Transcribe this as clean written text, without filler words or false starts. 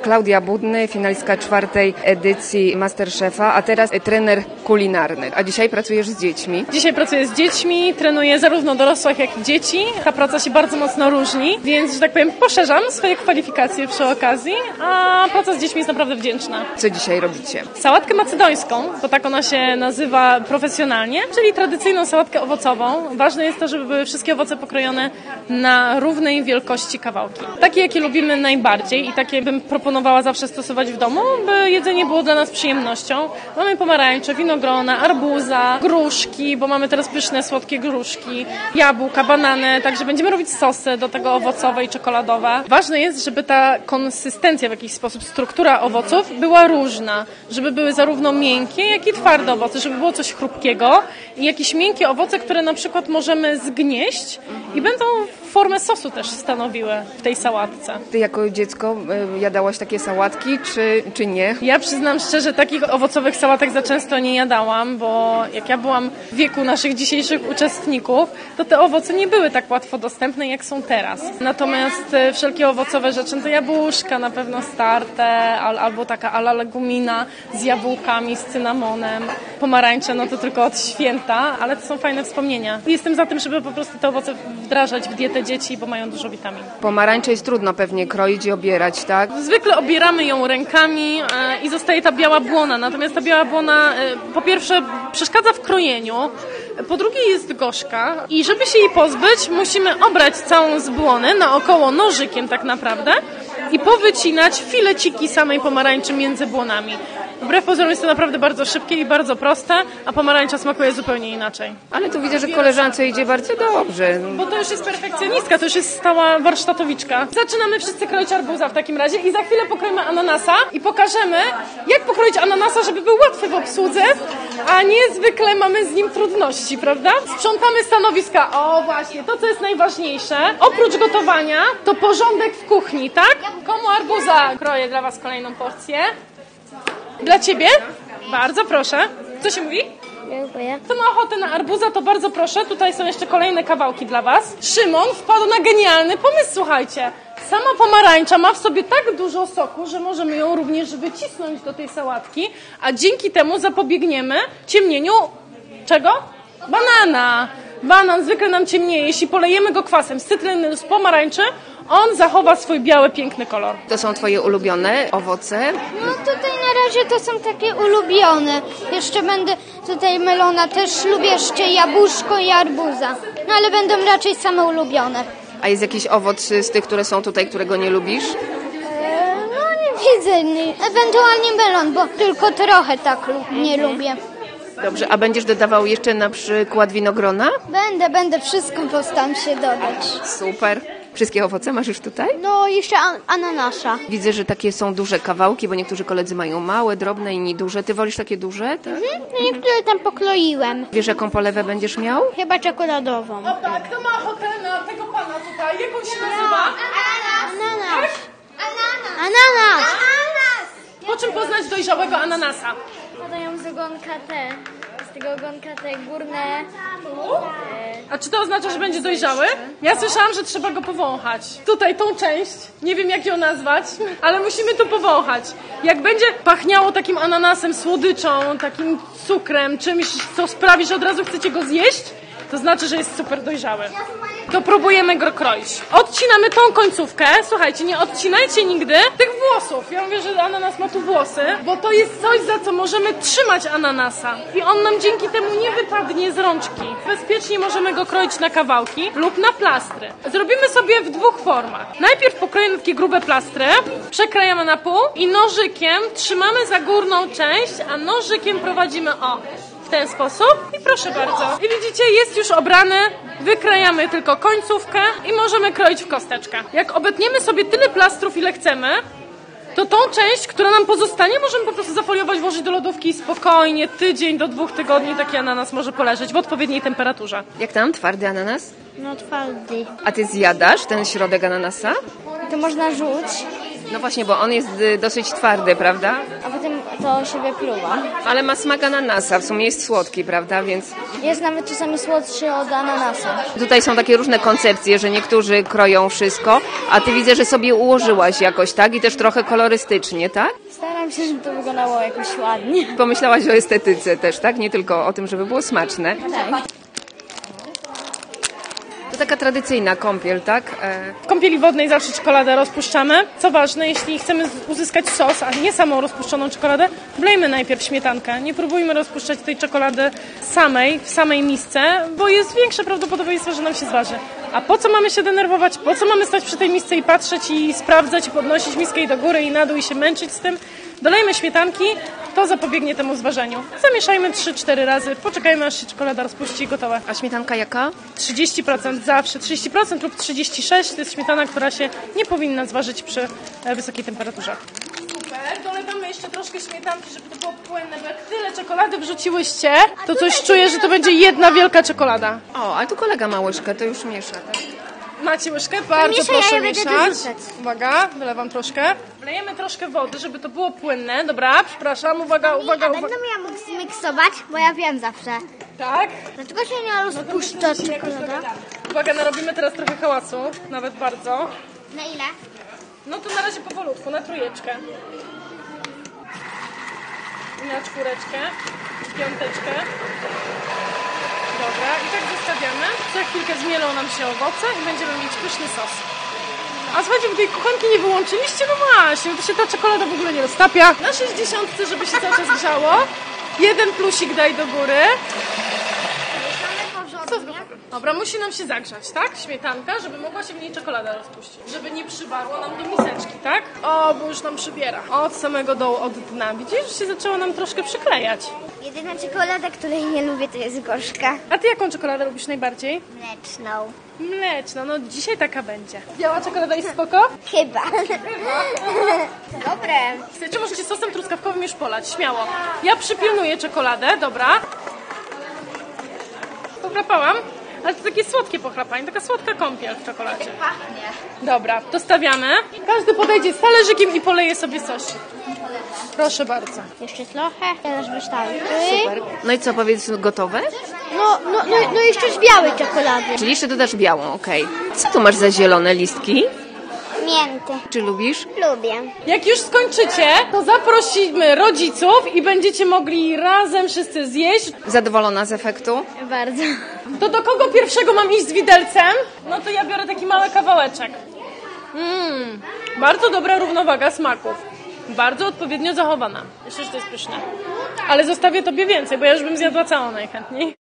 Klaudia Budny, finalistka 4. edycji MasterChefa, a teraz trener kulinarny. A dzisiaj pracujesz z dziećmi? Dzisiaj pracuję z dziećmi, trenuję zarówno dorosłych, jak i dzieci. Ta praca się bardzo mocno różni, więc, że tak powiem, poszerzam swoje kwalifikacje przy okazji, a praca z dziećmi jest naprawdę wdzięczna. Co dzisiaj robicie? Sałatkę macedońską, bo tak ona się nazywa profesjonalnie, czyli tradycyjną sałatkę owocową. Ważne jest to, żeby były wszystkie owoce pokrojone na równej wielkości kawałki. Takie, jakie lubimy najbardziej i takie bym proponowała zawsze stosować w domu, by jedzenie było dla nas przyjemnością. Mamy pomarańcze, winogrona, arbuza, gruszki, bo mamy teraz pyszne, słodkie gruszki, jabłka, banany, także będziemy robić sosy do tego owocowe i czekoladowe. Ważne jest, żeby ta konsystencja, w jakiś sposób struktura owoców była różna, żeby były zarówno miękkie, jak i twarde owoce, żeby było coś chrupkiego i jakieś miękkie owoce, które na przykład możemy zgnieść i będą formę sosu też stanowiły w tej sałatce. Ty jako dziecko jadałaś takie sałatki, czy nie? Ja przyznam szczerze, takich owocowych sałatek za często nie jadałam, bo jak ja byłam w wieku naszych dzisiejszych uczestników, to te owoce nie były tak łatwo dostępne, jak są teraz. Natomiast wszelkie owocowe rzeczy, to jabłuszka na pewno starte, albo taka ala legumina z jabłkami, z cynamonem, pomarańcze, no to tylko od święta, ale to są fajne wspomnienia. Jestem za tym, żeby po prostu te owoce wdrażać w dietę dzieci, bo mają dużo witamin. Pomarańcze jest trudno pewnie kroić i obierać, tak? Zwykle obieramy ją rękami i zostaje ta biała błona. Natomiast ta biała błona po pierwsze przeszkadza w krojeniu, po drugie jest gorzka i żeby się jej pozbyć, musimy obrać całą z błony naokoło nożykiem tak naprawdę i powycinać fileciki samej pomarańczy między błonami. Wbrew pozorom jest to naprawdę bardzo szybkie i bardzo proste, a pomarańcza smakuje zupełnie inaczej. Ale tu widzę, że koleżance idzie bardzo dobrze. Bo to już jest perfekcjonistka, to już jest stała warsztatowiczka. Zaczynamy wszyscy kroić arbuza w takim razie i za chwilę pokroimy ananasa i pokażemy, jak pokroić ananasa, żeby był łatwy w obsłudze, a niezwykle mamy z nim trudności, prawda? Sprzątamy stanowiska. O właśnie, to co jest najważniejsze. Oprócz gotowania, to porządek w kuchni, tak? Komu arbuza? Kroję dla Was kolejną porcję. Dla Ciebie? Bardzo proszę. Co się mówi? Dziękuję. Kto ma ochotę na arbuza, to bardzo proszę. Tutaj są jeszcze kolejne kawałki dla Was. Szymon wpadł na genialny pomysł, słuchajcie. Sama pomarańcza ma w sobie tak dużo soku, że możemy ją również wycisnąć do tej sałatki, a dzięki temu zapobiegniemy ciemnieniu czego? Banana. Banan zwykle nam ciemnieje. Jeśli polejemy go kwasem z cytryny, z pomarańczy, on zachowa swój biały, piękny kolor. To są Twoje ulubione owoce? No tutaj na razie to są takie ulubione. Jeszcze będę tutaj melona, też lubię jeszcze jabłuszko i arbuza. No ale będą raczej same ulubione. A jest jakiś owoc z tych, które są tutaj, którego nie lubisz? No nie widzę, ewentualnie melon, bo tylko trochę tak nie lubię. Dobrze, a będziesz dodawał jeszcze na przykład winogrona? Będę wszystko postaram się dodać. Super. Wszystkie owoce masz już tutaj? No jeszcze ananasa. Widzę, że takie są duże kawałki, bo niektórzy koledzy mają małe, drobne, inni duże. Ty wolisz takie duże? Tak? No niektóre tam pokroiłem. Wiesz, jaką polewę będziesz miał? Chyba czekoladową. O tak, kto ma ochotę na tego pana tutaj? Jak on się nazywa? Ananas. Ananas. Po czym poznać dojrzałego ananasa? Podają z ogonka z tego ogonka te górne. A czy to oznacza, że będzie dojrzały? Ja słyszałam, że trzeba go powąchać. Tutaj tą część, nie wiem jak ją nazwać, ale musimy to powąchać. Jak będzie pachniało takim ananasem, słodyczą, takim cukrem, czymś, co sprawi, że od razu chcecie go zjeść, to znaczy, że jest super dojrzały. To próbujemy go kroić. Odcinamy tą końcówkę. Słuchajcie, nie odcinajcie nigdy tych włosów. Ja mówię, że ananas ma tu włosy, bo to jest coś, za co możemy trzymać ananasa. I on nam dzięki temu nie wypadnie z rączki. Bezpiecznie możemy go kroić na kawałki lub na plastry. Zrobimy sobie w dwóch formach. Najpierw pokroimy takie grube plastry, przekrajamy na pół i nożykiem trzymamy za górną część, a nożykiem prowadzimy w ten sposób i proszę bardzo. I widzicie, jest już obrany, wykrajamy tylko końcówkę i możemy kroić w kosteczkę. Jak obetniemy sobie tyle plastrów, ile chcemy, to tą część, która nam pozostanie, możemy po prostu zafoliować, włożyć do lodówki i spokojnie tydzień do 2 tygodni taki ananas może poleżeć w odpowiedniej temperaturze. Jak tam? Twardy ananas? No twardy. A ty zjadasz ten środek ananasa? To można rzuć. No właśnie, bo on jest dosyć twardy, prawda? A potem to się wypluwa. Ale ma smak ananasa, w sumie jest słodki, prawda? Więc Jest nawet czasami słodszy od ananasa. tutaj są takie różne koncepcje, że niektórzy kroją wszystko, a ty widzę, że sobie ułożyłaś jakoś, tak? I też trochę kolorystycznie, tak? Staram się, żeby to wyglądało jakoś ładnie. Pomyślałaś o estetyce też, tak? Nie tylko o tym, żeby było smaczne. Tak. To taka tradycyjna kąpiel, tak? W kąpieli wodnej zawsze czekoladę rozpuszczamy. Co ważne, jeśli chcemy uzyskać sos, a nie samą rozpuszczoną czekoladę, wlejmy najpierw śmietankę. Nie próbujmy rozpuszczać tej czekolady w samej misce, bo jest większe prawdopodobieństwo, że nam się zważy. A po co mamy się denerwować? Po co mamy stać przy tej misce i patrzeć i sprawdzać i podnosić miskę i do góry i na dół i się męczyć z tym? Dolejmy śmietanki, to zapobiegnie temu zważeniu. Zamieszajmy 3-4 razy, poczekajmy aż się czekolada rozpuści i gotowe. A śmietanka jaka? 30% zawsze, 30% lub 36% to jest śmietana, która się nie powinna zważyć przy wysokiej temperaturze. Super, dolewamy jeszcze troszkę śmietanki, żeby to było płynne, bo jak tyle czekolady wrzuciłyście, to coś czuję, że to będzie jedna wielka czekolada. O, ale tu kolega ma łyżkę, to już miesza, tak? Macie łyżkę? Bardzo mieszaj, proszę ja będę mieszać. dorzucać. Uwaga, wylewam troszkę. Wlejemy troszkę wody, żeby to było płynne. Dobra, przepraszam, uwaga. Będę miała zmiksować, bo ja wiem zawsze. Tak. Dlaczego się nie rozpuszcza czekolada? Uwaga, narobimy teraz trochę hałasu, nawet bardzo. Na ile? No to na razie powolutku, na trójeczkę. Na czwóreczkę, piąteczkę. Dobra, i tak zostawiamy. Za chwilkę zmielą nam się owoce i będziemy mieć pyszny sos. A słuchajcie, wy tej kuchenki nie wyłączyliście? No właśnie, to się ta czekolada w ogóle nie roztapia. Na 60, żeby się cały czas grzało. 1 plusik daj do góry. Co? Dobra, musi nam się zagrzać, tak? Śmietanka, żeby mogła się w niej czekolada rozpuścić. Żeby nie przybarło nam do miseczki, tak? O, bo już nam przybiera. Od samego dołu, od dna. Widzisz, że się zaczęło nam troszkę przyklejać. Jedyna czekolada, której nie lubię, to jest gorzka. A ty jaką czekoladę lubisz najbardziej? Mleczną. Mleczna, no dzisiaj taka będzie. Biała czekolada jest spoko? Chyba. Dobre. Chcecie, możecie sosem truskawkowym już polać, śmiało. Ja przypilnuję czekoladę, dobra. Pochlapałam, ale to takie słodkie pochlapanie, taka słodka kąpiel w czekoladzie. Pachnie. Dobra, dostawiamy. Każdy podejdzie z talerzykiem i poleje sobie sosik. Proszę bardzo. Jeszcze trochę. Teraz wysztarczy. Super. No i co, powiedz, gotowe? No jeszcze z białej czekolady. Czyli jeszcze dodasz białą, okej. Co tu masz za zielone listki? Mięty. Czy lubisz? Lubię. Jak już skończycie, to zaprosimy rodziców i będziecie mogli razem wszyscy zjeść. Zadowolona z efektu? Bardzo. To do kogo pierwszego mam iść z widelcem? No to ja biorę taki mały kawałeczek. Bardzo dobra równowaga smaków. Bardzo odpowiednio zachowana. Myślę, że to jest pyszne. Ale zostawię tobie więcej, bo ja już bym zjadła całą najchętniej.